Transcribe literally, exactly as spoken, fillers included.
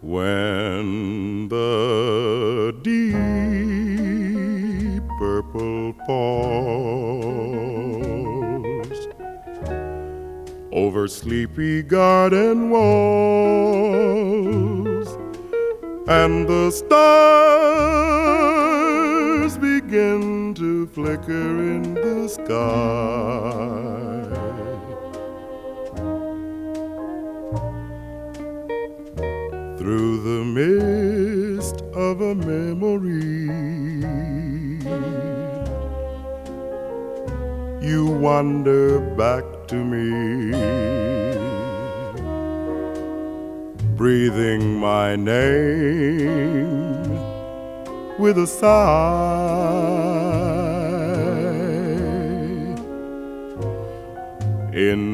When the deep purple falls over sleepy garden walls, and the stars begin to flicker in the sky, through the mist of a memory, you wander back to me, breathing my name with a sigh. In